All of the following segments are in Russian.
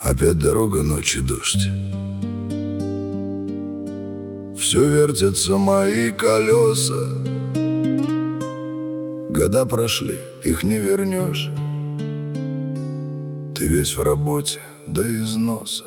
Опять дорога, ночь и дождь. Все вертятся мои колеса. Года прошли, их не вернешь. Ты весь в работе до износа.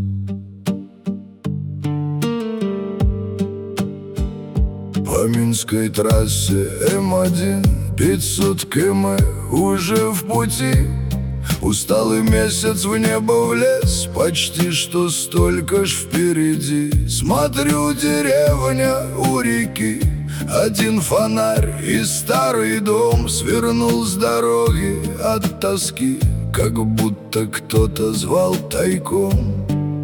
По Минской трассе М1 500 км уже в пути. Усталый месяц в небо влез, почти что столько ж впереди. Смотрю, деревня у реки, один фонарь и старый дом. Свернул с дороги от тоски, как будто кто-то звал тайком.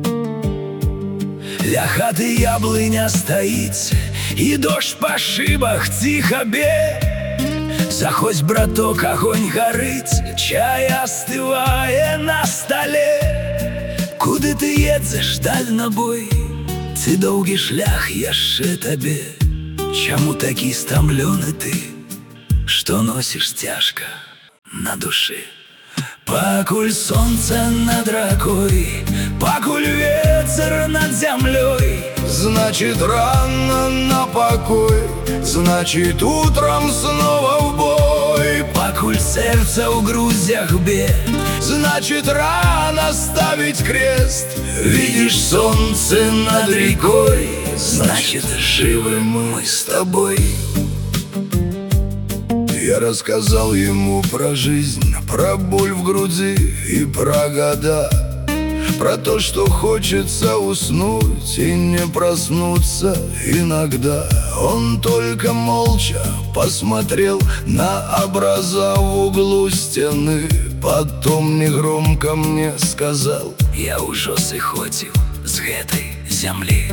Ля хаты яблыня стоїть, і дощ по шибах тихо б'є. Заходь, браток, огонь горить, чай остыває на столі. Куди ти їдеш, дальнобой? Це довгий шлях яшчэ табе. Чаму такі стомлены ты, что носишь тяжко на душе? Пакуль солнце над рекой, пакуль ветер над землей, значит, рано на покой, значит, утром снова в бой. Пакуль сердце у грудях бьет, значит, рано ставить крест. видишь солнце над рекой, значит, живы мы с тобой. Я рассказал ему про жизнь, про боль в груди и про года, про то, что хочется уснуть и не проснуться иногда. Он только молча посмотрел на образа в углу стены, потом негромко мне сказал: я ўжо сыходзіў з гэтай зямлі.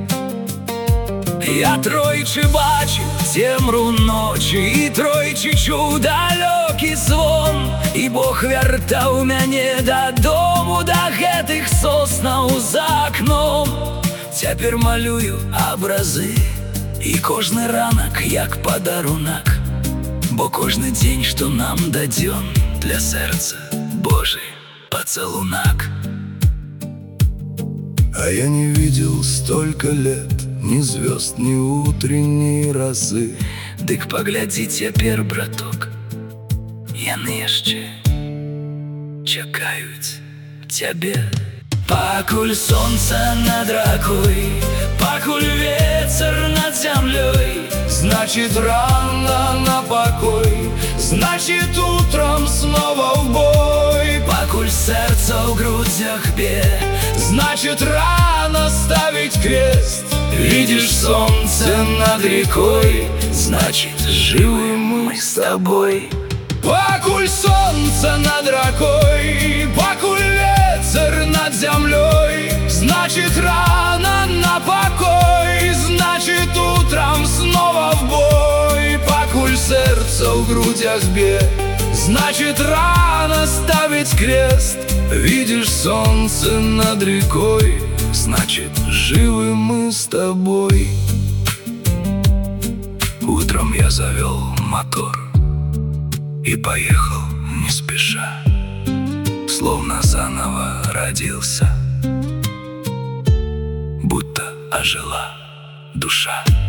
Я тройчы бачыў цемру ночі, і тройчы чуў далёкі звон. І Бог вяртаў мяне дадому, да гэтых соснаў за акном. Цяпер малюю абразы, і кожны ранак як падарунак, бо кожны дзень, што нам дадзён, для сэрца Божий поцелунак. А я не видел столько лет ни звезд, ни утренней росы. Дык паглядзі цяпер, браток, яны яшчэ чакаюць цябе. Пакуль солнце над рекой, пакуль ветер над землей, значит, рано на покой, значит, утром снова в бой. пакуль сердце в грудях бьет, значит, рано ставить крест. видишь солнце над рекой, значит, живы мы с тобой. Покуль солнце над рекой, покуль ветер над землей, значит, рано на покой, значит, утром снова в бой. Покуль сердце в грудях бьет, значит, рано ставить крест. Видишь солнце над рекой, значит, живы мы с тобой. Утром я завел мотор и поехал не спеша, словно заново родился, будто ожила душа.